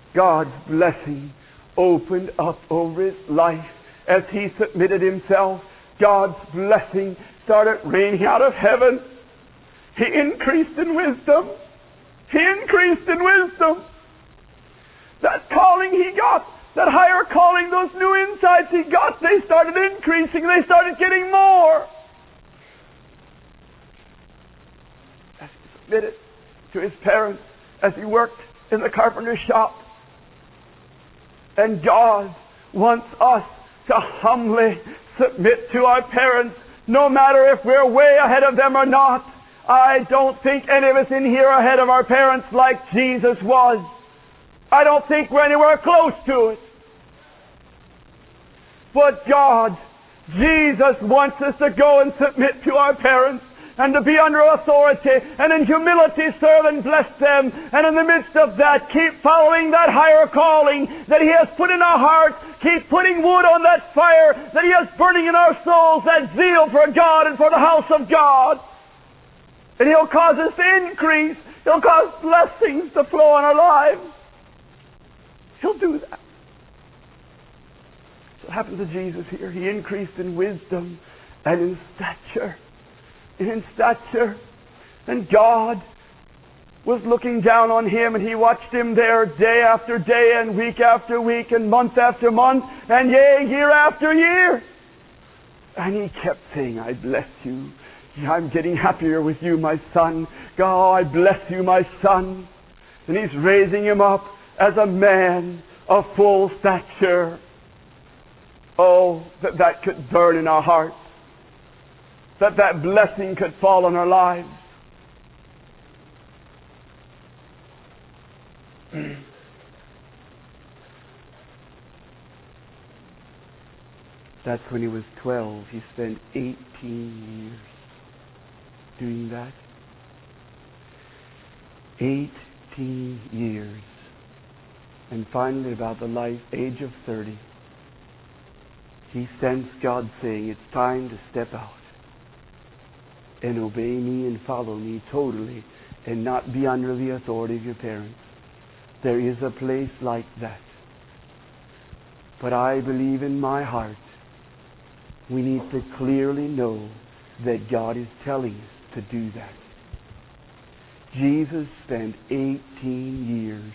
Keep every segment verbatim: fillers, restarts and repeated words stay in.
God's blessing opened up over his life as he submitted himself. God's blessing started raining out of heaven. He increased in wisdom. He increased in wisdom. That calling he got, that higher calling, those new insights he got, they started increasing. They started getting more. As he submitted to his parents, as he worked in the carpenter's shop. And God wants us to humbly submit to our parents, no matter if we're way ahead of them or not. I don't think any of us in here are ahead of our parents like Jesus was. I don't think we're anywhere close to it. But God, Jesus wants us to go and submit to our parents and to be under authority and in humility serve and bless them. And in the midst of that, keep following that higher calling that He has put in our hearts. Keep putting wood on that fire that He has burning in our souls, that zeal for God and for the house of God. And He'll cause us to increase. He'll cause blessings to flow in our lives. He'll do that. So it happened to Jesus here. He increased in wisdom and in stature. And in stature. And God was looking down on him, and He watched him there day after day and week after week and month after month and yea, year after year. And He kept saying, I bless you. I'm getting happier with you, my son. God, I bless you, my son. And He's raising him up as a man of full stature. Oh, that that could burn in our hearts. That that blessing could fall on our lives. That's when he was twelve. He spent eighteen years doing that. Eighteen years. And finally, about the life age of thirty, he sensed God saying, it's time to step out and obey me and follow me totally and not be under the authority of your parents. There is a place like that. But I believe in my heart we need to clearly know that God is telling us to do that. Jesus spent eighteen years.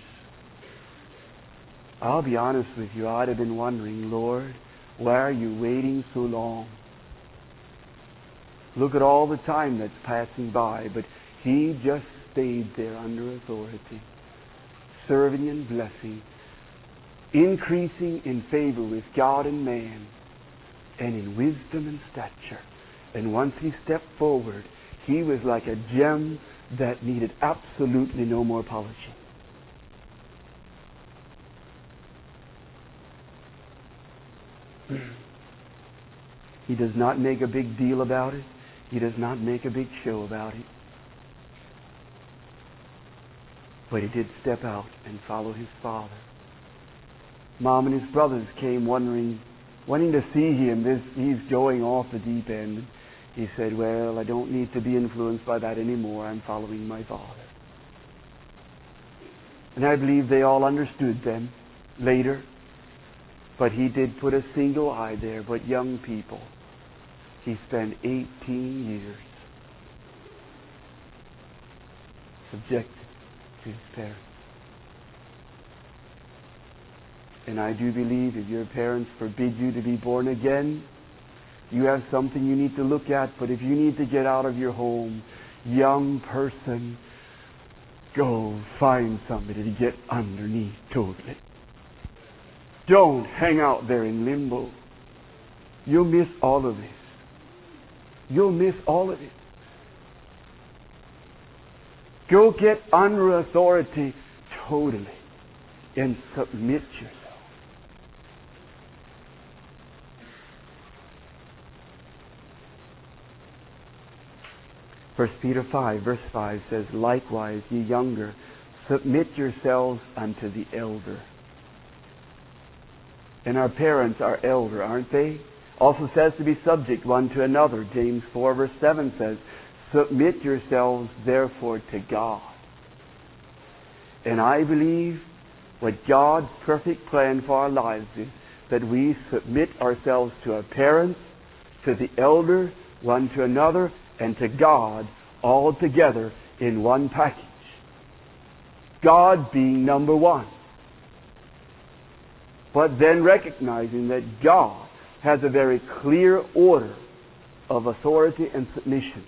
I'll be honest with you, I'd have been wondering, Lord, why are you waiting so long? Look at all the time that's passing by, but He just stayed there under authority, serving and blessing, increasing in favor with God and man, and in wisdom and stature. And once He stepped forward, He was like a gem that needed absolutely no more polishing. He does not make a big deal about it. He does not make a big show about it. But he did step out and follow his Father. Mom and his brothers came wondering, wanting to see him. This, he's going off the deep end. He said, well, I don't need to be influenced by that anymore. I'm following my Father. And I believe they all understood then, later. But he did put a single eye there. But young people, he spent eighteen years subjected to his parents. And I do believe if your parents forbid you to be born again, you have something you need to look at. But if you need to get out of your home, young person, go find somebody to get underneath totally. Don't hang out there in limbo. You'll miss all of this. You'll miss all of it. Go get under authority totally and submit yourself. First Peter five, verse five says, likewise, ye younger, submit yourselves unto the elder. And our parents are elder, aren't they? Also says to be subject one to another. James four, verse seven says, submit yourselves therefore to God. And I believe what God's perfect plan for our lives is, that we submit ourselves to our parents, to the elder, one to another, and to God, all together in one package. God being number one. But then recognizing that God has a very clear order of authority and submission.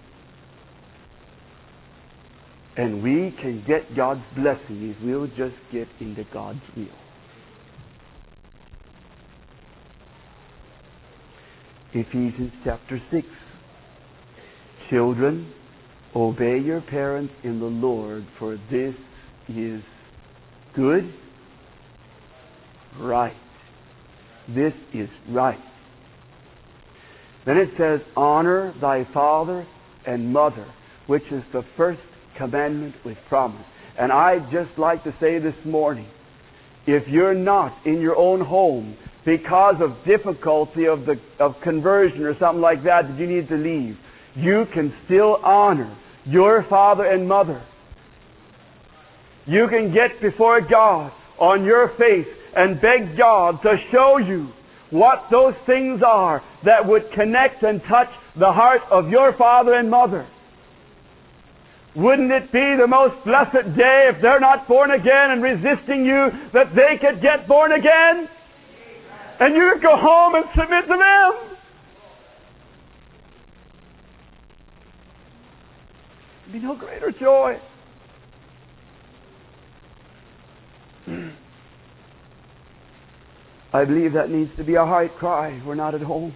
And we can get God's blessing if we'll just get into God's will. Ephesians chapter six. Children, obey your parents in the Lord, for this is good, right. This is right. Then it says, honor thy father and mother, which is the first commandment with promise. And I'd just like to say this morning, if you're not in your own home because of difficulty of the of conversion or something like that that you need to leave, you can still honor your father and mother. You can get before God on your face and beg God to show you what those things are that would connect and touch the heart of your father and mother. Wouldn't it be the most blessed day if they're not born again and resisting you, that they could get born again? And you could go home and submit to them? There'd be no greater joy. I believe that needs to be a heart cry. We're not at home.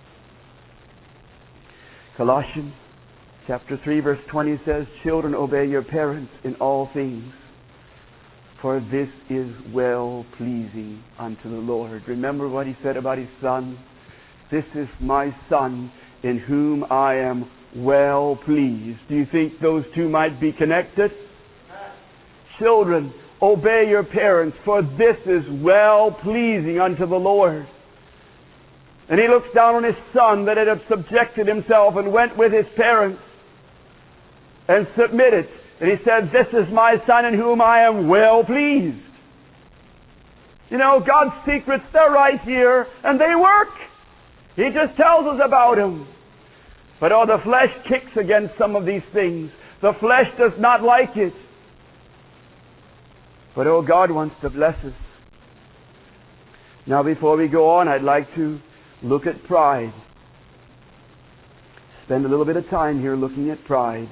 Colossians chapter three verse twenty says, children, obey your parents in all things, for this is well-pleasing unto the Lord. Remember what he said about his son? This is my son in whom I am well pleased. Do you think those two might be connected? Children, obey your parents, for this is well-pleasing unto the Lord. And he looks down on his son that had subjected himself and went with his parents and submitted. And he said, this is my son in whom I am well pleased. You know, God's secrets, they're right here, and they work. He just tells us about them. But oh, the flesh kicks against some of these things. The flesh does not like it. But oh, God wants to bless us. Now, before we go on, I'd like to look at pride. Spend a little bit of time here looking at pride.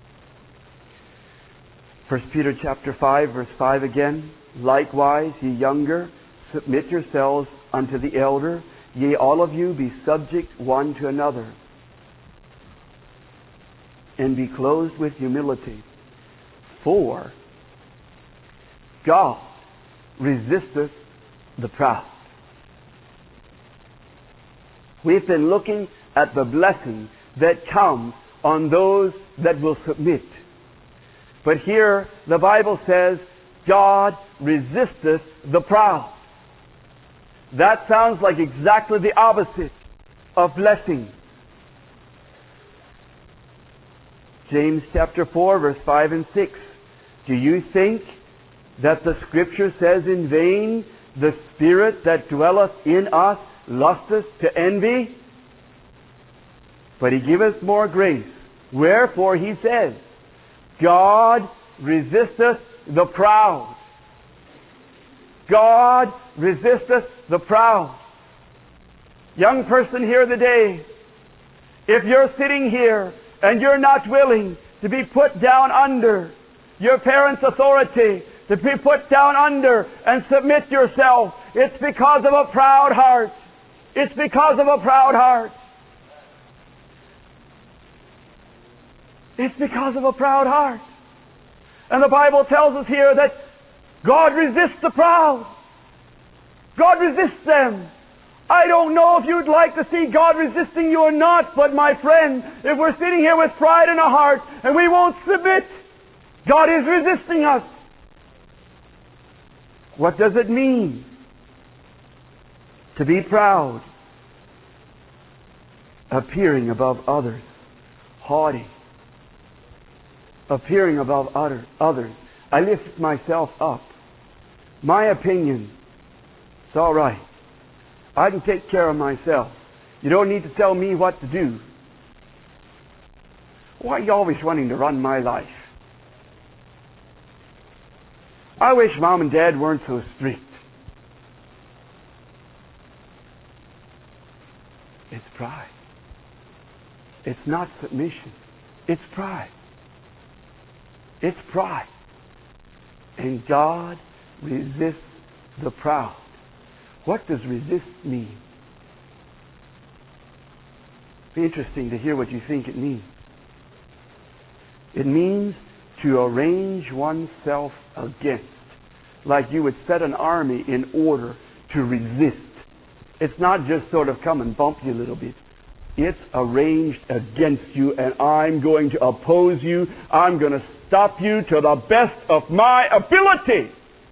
First Peter chapter five, verse five again. Likewise, ye younger, submit yourselves unto the elder. Ye all of you be subject one to another. And be clothed with humility. For God resisteth the proud. We've been looking at the blessing that comes on those that will submit. But here the Bible says, God resisteth the proud. That sounds like exactly the opposite of blessing. James chapter four, verse five and six. Do you think that the Scripture says in vain, the Spirit that dwelleth in us lusteth to envy? But he giveth more grace. Wherefore he says, God resisteth the proud. God resisteth the proud. Young person here today, if you're sitting here and you're not willing to be put down under your parents' authority, to be put down under and submit yourself, it's because of a proud heart. It's because of a proud heart. It's because of a proud heart. And the Bible tells us here that God resists the proud. God resists them. I don't know if you'd like to see God resisting you or not, but my friend, if we're sitting here with pride in our heart and we won't submit, God is resisting us. What does it mean to be proud? Appearing above others. Haughty. Appearing above other, others. I lift myself up. My opinion, it's all right. I can take care of myself. You don't need to tell me what to do. Why are you always wanting to run my life? I wish Mom and Dad weren't so strict. It's pride. It's not submission. It's pride. It's pride. And God resists the proud. What does resist mean? Be interesting to hear what you think it means. It means to arrange oneself against. Like you would set an army in order to resist. It's not just sort of come and bump you a little bit. It's arranged against you, and I'm going to oppose you. I'm going to stop you to the best of my ability.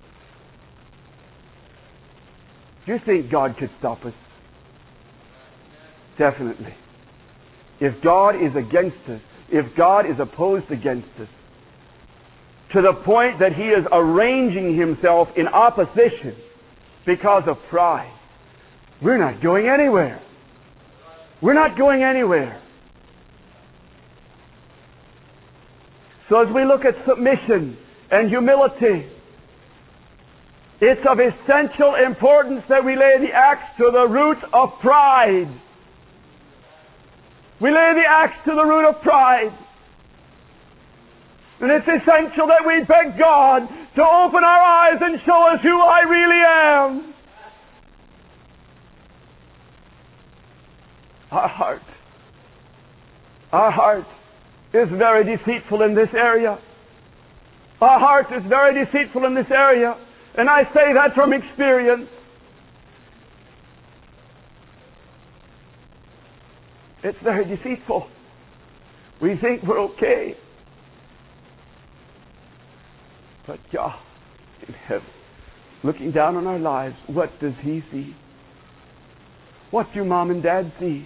Do you think God could stop us? Definitely. If God is against us, if God is opposed against us, to the point that He is arranging Himself in opposition because of pride, we're not going anywhere. We're not going anywhere. So as we look at submission and humility, it's of essential importance that we lay the axe to the root of pride. We lay the axe to the root of pride. And it's essential that we beg God to open our eyes and show us who I really am. Our heart, our heart is very deceitful in this area. Our heart is very deceitful in this area. And I say that from experience. It's very deceitful. We think we're okay. But God in heaven, looking down on our lives, what does He see? What do Mom and Dad see?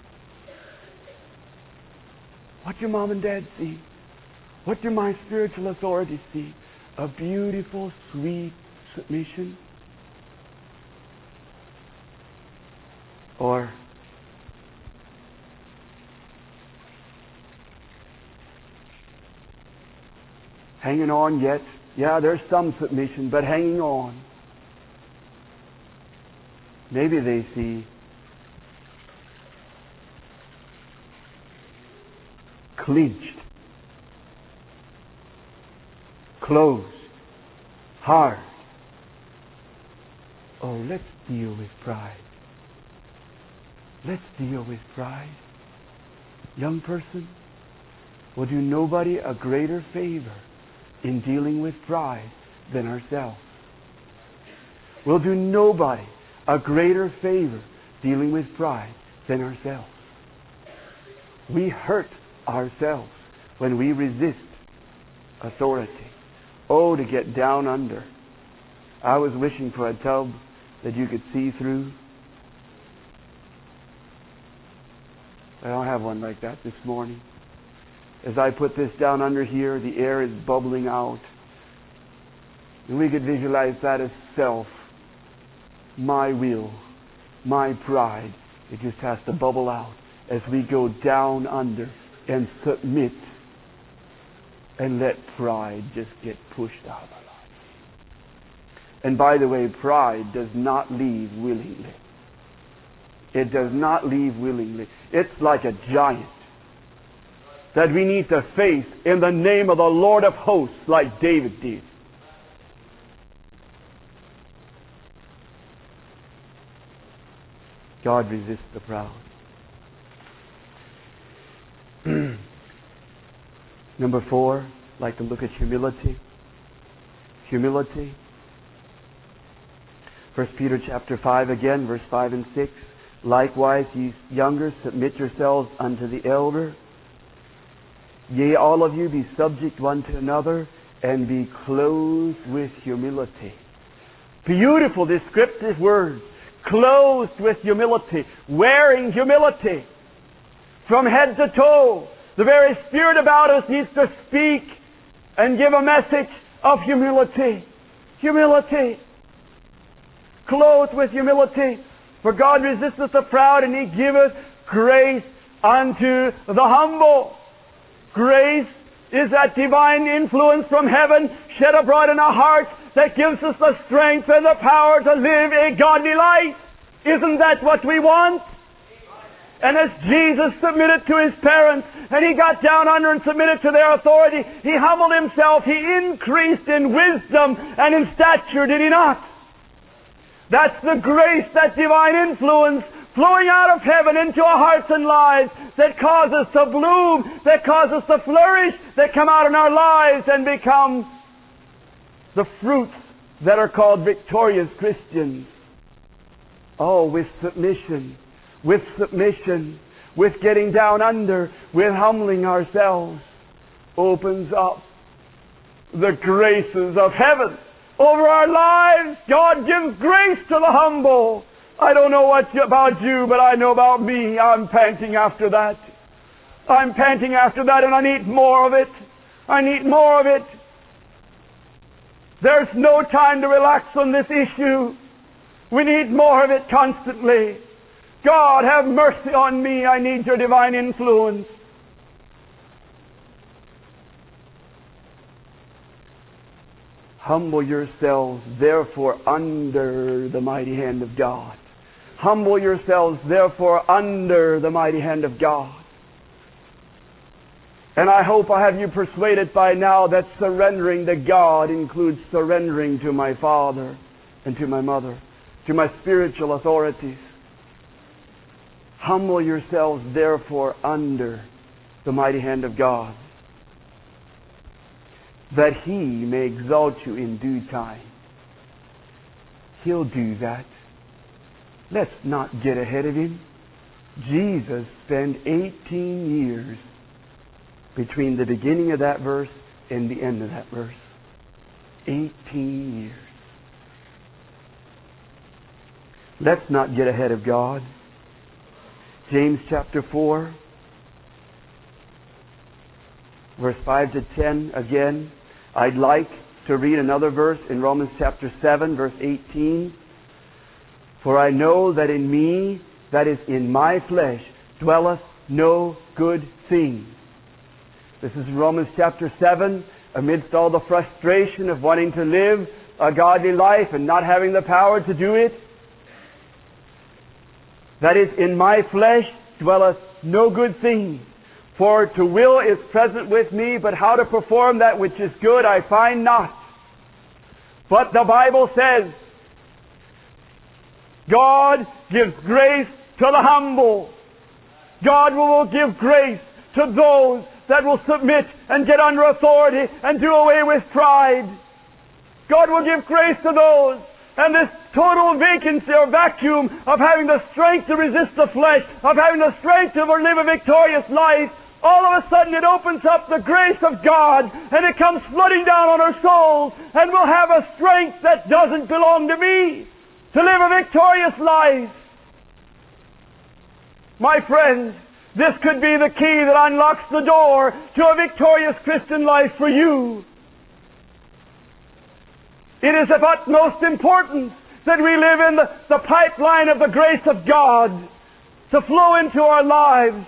What do Mom and Dad see? What do my spiritual authorities see? A beautiful, sweet submission? Or hanging on yet? Yeah, there's some submission, but hanging on. Maybe they see clinched, closed, hard. Oh, let's deal with pride. Let's deal with pride. Young person, will do nobody a greater favor in dealing with pride than ourselves. We'll do nobody a greater favor dealing with pride than ourselves. We hurt ourselves when we resist authority. Oh, to get down under. I was wishing for a tub that you could see through. I don't have one like that this morning. As I put this down under here, the air is bubbling out. And we could visualize that as self, my will, my pride. It just has to bubble out as we go down under and submit and let pride just get pushed out of our life. And by the way, pride does not leave willingly. It does not leave willingly. It's like a giant that we need to face in the name of the Lord of hosts like David did. God resists the proud. Number four, I'd like to look at humility. Humility. First Peter chapter five again, verse five and six. Likewise, ye younger, submit yourselves unto the elder. Yea, all of you be subject one to another, and be clothed with humility. Beautiful descriptive words. Clothed with humility. Wearing humility. From head to toe. The very Spirit about us needs to speak and give a message of humility. Humility. clothed with humility. For God resisteth the proud, and He giveth grace unto the humble. Grace is that divine influence from heaven shed abroad in our hearts that gives us the strength and the power to live a godly life. Isn't that what we want? And as Jesus submitted to His parents, and He got down under and submitted to their authority, He humbled Himself. He increased in wisdom and in stature, did He not? That's the grace, that divine influence flowing out of heaven into our hearts and lives that causes us to bloom, that causes us to flourish, that come out in our lives and become the fruits that are called victorious Christians. Oh, with submission, with submission, with getting down under, with humbling ourselves, opens up the graces of heaven over our lives. God gives grace to the humble. I don't know what about you, but I know about me. I'm panting after that. I'm panting after that, and I need more of it. I need more of it. There's no time to relax on this issue. We need more of it constantly. God, have mercy on me. I need your divine influence. Humble yourselves, therefore, under the mighty hand of God. Humble yourselves, therefore, under the mighty hand of God. And I hope I have you persuaded by now that surrendering to God includes surrendering to my father and to my mother, to my spiritual authorities. Humble yourselves, therefore, under the mighty hand of God, that He may exalt you in due time. He'll do that. Let's not get ahead of Him. Jesus spent eighteen years between the beginning of that verse and the end of that verse. Eighteen years. Let's not get ahead of God. James chapter four, verse five to ten again. I'd like to read another verse in Romans chapter seven, verse eighteen. For I know that in me, that is in my flesh, dwelleth no good thing. This is Romans chapter seven, amidst all the frustration of wanting to live a godly life and not having the power to do it. That is, in my flesh dwelleth no good thing. For to will is present with me, but how to perform that which is good I find not. But the Bible says, God gives grace to the humble. God will give grace to those that will submit and get under authority and do away with pride. God will give grace to those. And this total vacancy or vacuum of having the strength to resist the flesh, of having the strength to live a victorious life, all of a sudden it opens up the grace of God and it comes flooding down on our souls, and we'll have a strength that doesn't belong to me to live a victorious life. My friends, this could be the key that unlocks the door to a victorious Christian life for you. It is of utmost importance that we live in the, the pipeline of the grace of God to flow into our lives.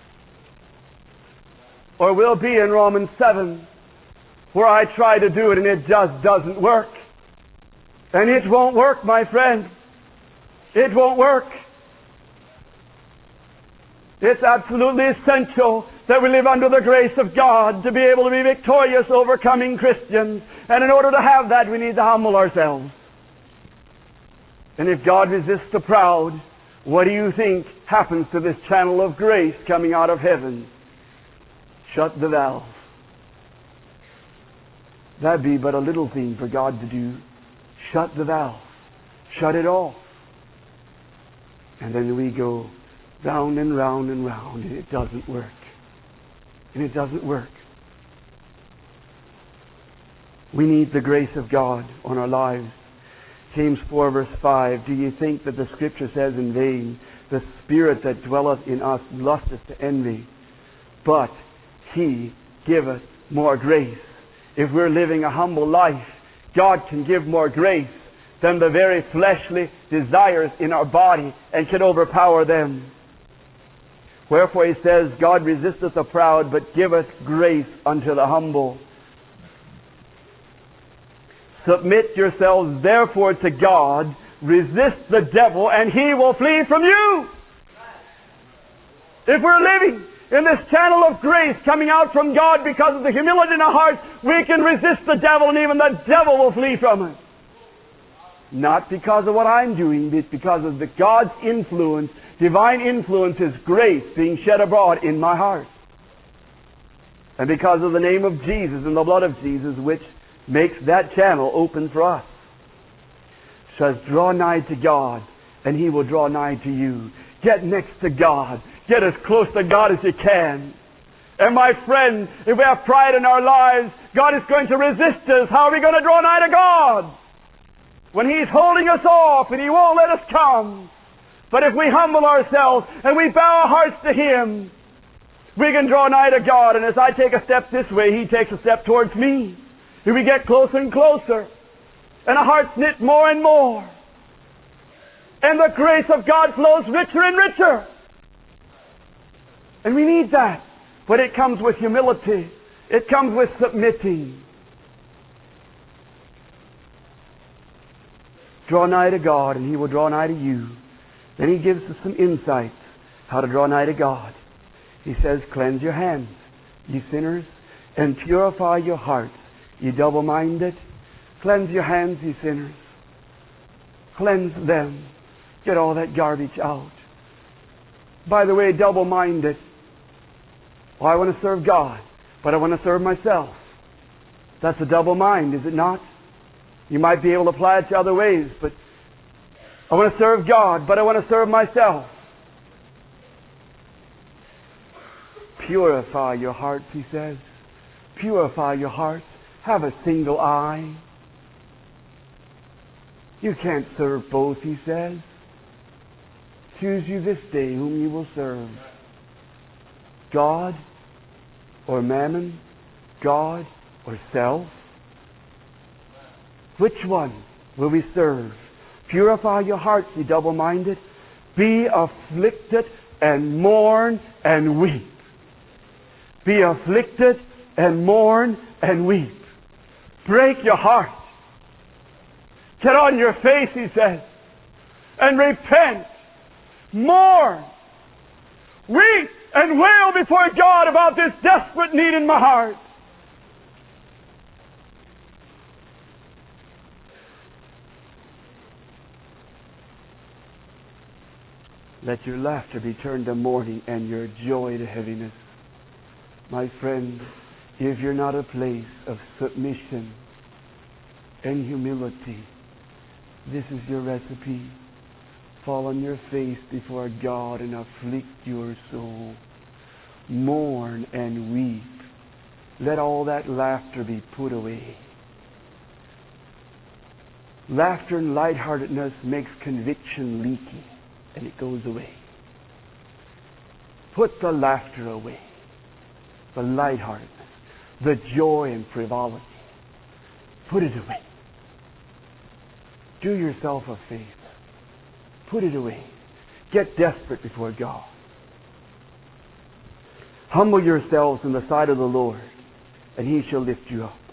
Or we'll be in Romans seven, where I try to do it and it just doesn't work. And it won't work, my friend. It won't work. It's absolutely essential that we live under the grace of God to be able to be victorious, overcoming Christians. And in order to have that, we need to humble ourselves. And if God resists the proud, what do you think happens to this channel of grace coming out of heaven? Shut the valve. That'd be but a little thing for God to do. Shut the valve. Shut it off. And then we go round and round and round, and it doesn't work. And it doesn't work. We need the grace of God on our lives. James four verse five, do you think that the Scripture says in vain, the Spirit that dwelleth in us lusteth to envy, but He giveth more grace. If we're living a humble life, God can give more grace than the very fleshly desires in our body and can overpower them. Wherefore he says, God resisteth the proud, but giveth grace unto the humble. Submit yourselves therefore to God, resist the devil, and he will flee from you. If we're living in this channel of grace coming out from God because of the humility in our hearts, we can resist the devil, and even the devil will flee from us. Not because of what I'm doing, but because of the God's influence, divine influence, His grace being shed abroad in my heart. And because of the name of Jesus and the blood of Jesus, which makes that channel open for us. Says, draw nigh to God, and He will draw nigh to you. Get next to God. Get as close to God as you can. And my friend, if we have pride in our lives, God is going to resist us. How are we going to draw nigh to God? When He's holding us off and He won't let us come. But if we humble ourselves and we bow our hearts to Him, we can draw nigh to God. And as I take a step this way, He takes a step towards me. And we get closer and closer. And our hearts knit more and more. And the grace of God flows richer and richer. And we need that. But it comes with humility. It comes with submitting. Draw nigh to God, and He will draw nigh to you. Then He gives us some insights how to draw nigh to God. He says, cleanse your hands, ye sinners, and purify your hearts, ye double-minded. Cleanse your hands, ye sinners. Cleanse them. Get all that garbage out. By the way, double-minded. Well, I want to serve God, but I want to serve myself. That's a double mind, is it not? You might be able to apply it to other ways, but I want to serve God, but I want to serve myself. Purify your hearts, He says. Purify your hearts. Have a single eye. You can't serve both, He says. Choose you this day whom you will serve. God or mammon? God or self? Which one will we serve? Purify your hearts, ye double-minded. Be afflicted and mourn and weep. Be afflicted and mourn and weep. Break your heart. Get on your face, He says, and repent. Mourn. Weep and wail before God about this desperate need in my heart. Let your laughter be turned to mourning and your joy to heaviness. My friend, if you're not a place of submission and humility, this is your recipe. Fall on your face before God and afflict your soul. Mourn and weep. Let all that laughter be put away. Laughter and lightheartedness makes conviction leaky, and it goes away. Put the laughter away, the lightheartedness, the joy and frivolity. Put it away. Do yourself a favor. Put it away. Get desperate before God. Humble yourselves in the sight of the Lord, and He shall lift you up.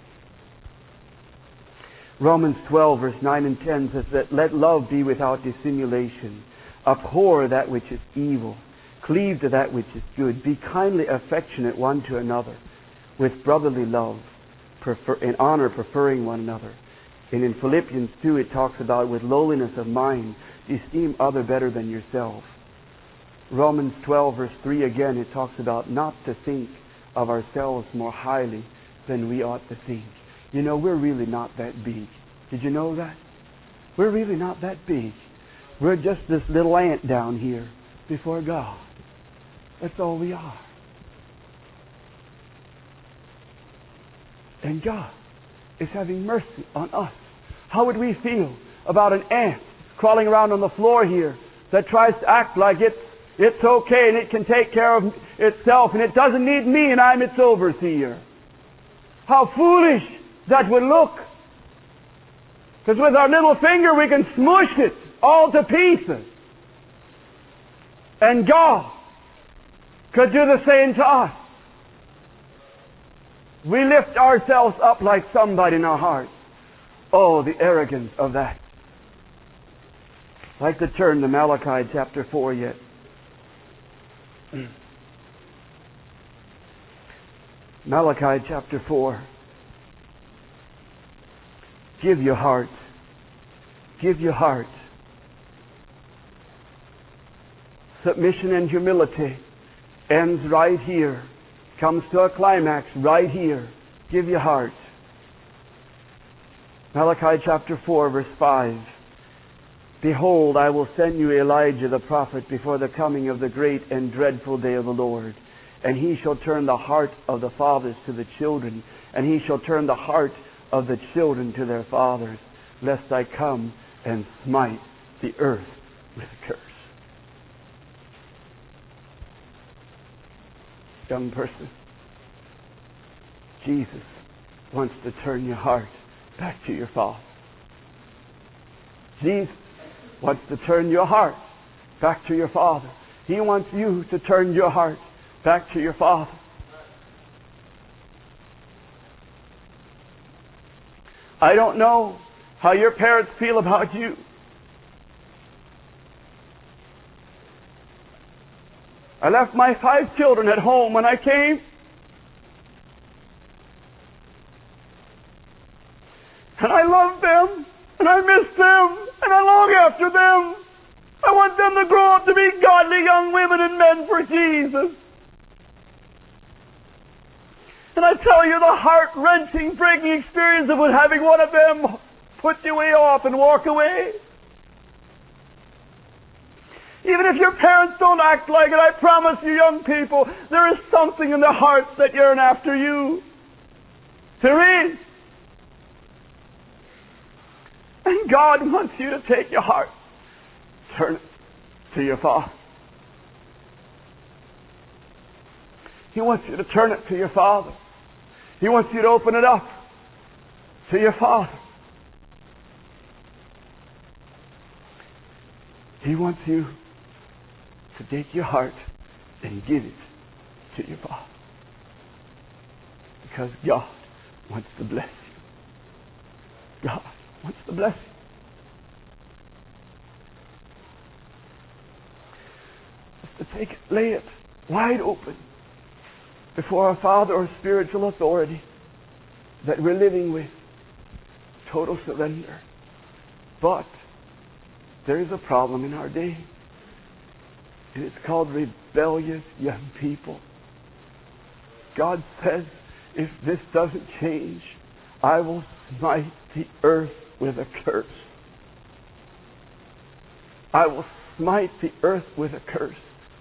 Romans twelve, verse nine and ten says that let love be without dissimulation. Abhor that which is evil. Cleave to that which is good. Be kindly affectionate one to another with brotherly love, prefer, in honor preferring one another. And in Philippians two it talks about with lowliness of mind, esteem other better than yourself. Romans twelve verse three again, it talks about not to think of ourselves more highly than we ought to think. You know, we're really not that big. Did you know that? We're really not that big. We're just this little ant down here before God. That's all we are. And God is having mercy on us. How would we feel about an ant crawling around on the floor here that tries to act like it's it's okay and it can take care of itself and it doesn't need me and I'm its overseer? How foolish that would look. Because with our little finger we can smush it all to pieces. And God could do the same to us. We lift ourselves up like somebody in our hearts. Oh, the arrogance of that. I'd like to turn to Malachi chapter four yet. Malachi chapter four. Give your heart. Give your heart. Submission and humility ends right here. Comes to a climax right here. Give your heart. Malachi chapter four, verse five. Behold, I will send you Elijah the prophet before the coming of the great and dreadful day of the Lord. And he shall turn the heart of the fathers to the children, and he shall turn the heart of the children to their fathers, lest I come and smite the earth with a curse. Young person, Jesus wants to turn your heart back to your Father. Jesus wants to turn your heart back to your Father. He wants you to turn your heart back to your Father. I don't know how your parents feel about you. I left my five children at home when I came. And I love them, and I miss them, and I long after them. I want them to grow up to be godly young women and men for Jesus. And I tell you, the heart-wrenching, breaking experience of having one of them put you way off and walk away. Even if your parents don't act like it, I promise you, young people, there is something in their hearts that yearn after you. There is. And God wants you to take your heart, turn it to your Father. He wants you to turn it to your Father. He wants you to open it up to your Father. He wants you to take your heart and give it to your Father. Because God wants to bless you. God wants to bless you. Just to take it, lay it wide open before our Father or spiritual authority that we're living with. Total surrender. But there is a problem in our day. And it's called rebellious young people. God says, if this doesn't change, I will smite the earth with a curse. I will smite the earth with a curse.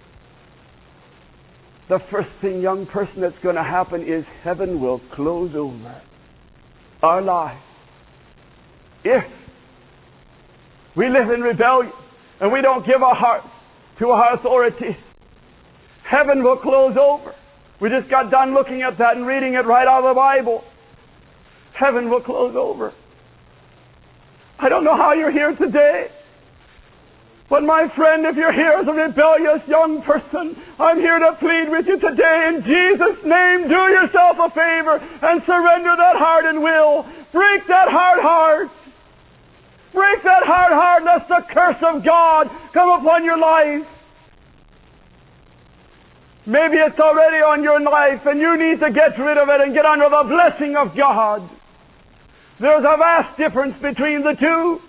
The first thing, young person, that's going to happen is heaven will close over our lives. If we live in rebellion and we don't give our hearts to our authority, heaven will close over. We just got done looking at that and reading it right out of the Bible. Heaven will close over. I don't know how you're here today, but my friend, if you're here as a rebellious young person, I'm here to plead with you today in Jesus' name. Do yourself a favor and surrender that heart and will. Break that hard heart. Break that hard heart, lest the curse of God come upon your life. Maybe it's already on your life and you need to get rid of it and get under the blessing of God. There's a vast difference between the two.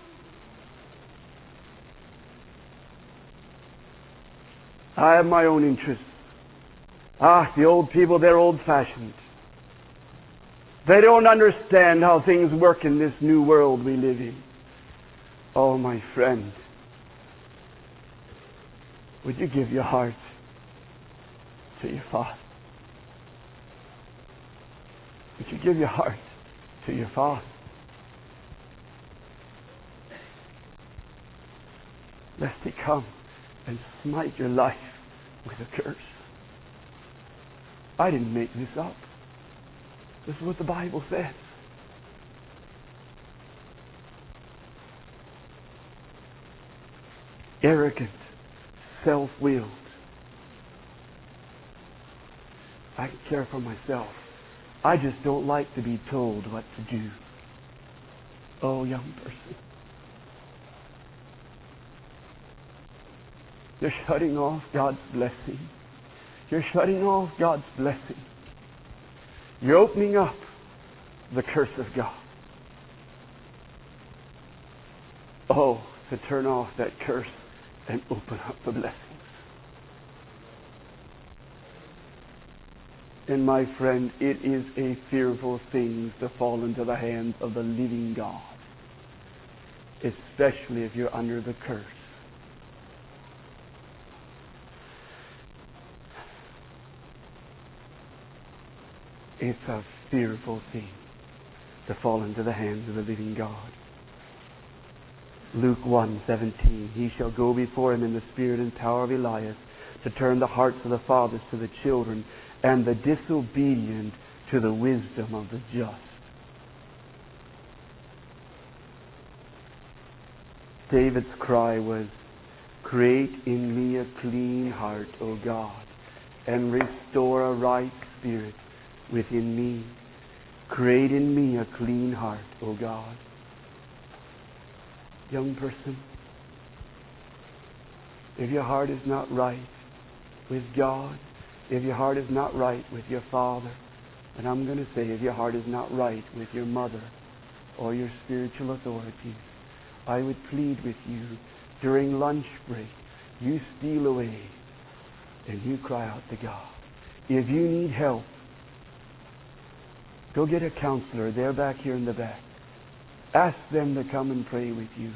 I have my own interests. Ah, the old people, they're old-fashioned. They don't understand how things work in this new world we live in. Oh, my friend, would you give your heart to your Father? Would you give your heart to your Father? Lest He come and smite your life with a curse. I didn't make this up. This is what the Bible says. arrogant, self-willed. I can care for myself. I just don't like to be told what to do. Oh, young person. You're shutting off God's blessing. You're shutting off God's blessing. You're opening up the curse of God. Oh, to turn off that curse and open up the blessings. And my friend, it is a fearful thing to fall into the hands of the living God, especially if you're under the curse. It's a fearful thing to fall into the hands of the living God. Luke one seventeen, he shall go before him in the spirit and power of Elias to turn the hearts of the fathers to the children and the disobedient to the wisdom of the just. David's cry was, create in me a clean heart, O God, and restore a right spirit within me. Create in me a clean heart, O God. Young person, if your heart is not right with God, if your heart is not right with your father, and I'm going to say if your heart is not right with your mother or your spiritual authorities, I would plead with you during lunch break, you steal away and you cry out to God. If you need help, go get a counselor. They're back here in the back. Ask them to come and pray with you.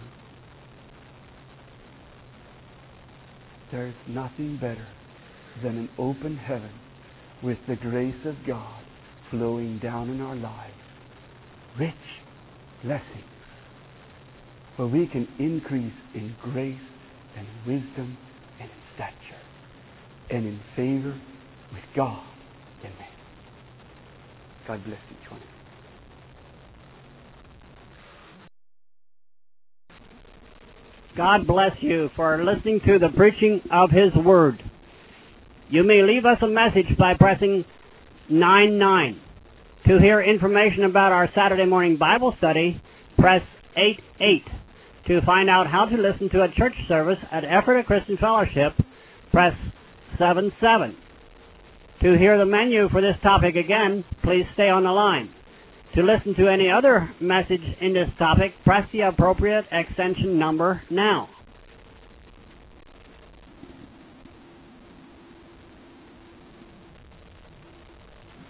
There's nothing better than an open heaven with the grace of God flowing down in our lives. Rich blessings where we can increase in grace and wisdom and in stature and in favor with God and man. God bless each one of you. God bless you for listening to the preaching of His Word. You may leave us a message by pressing nine nine. To hear information about our Saturday morning Bible study, press eight eight. To find out how to listen to a church service at Ephrata Christian Fellowship, press seven seven. To hear the menu for this topic again, please stay on the line. To listen to any other message in this topic, press the appropriate extension number now.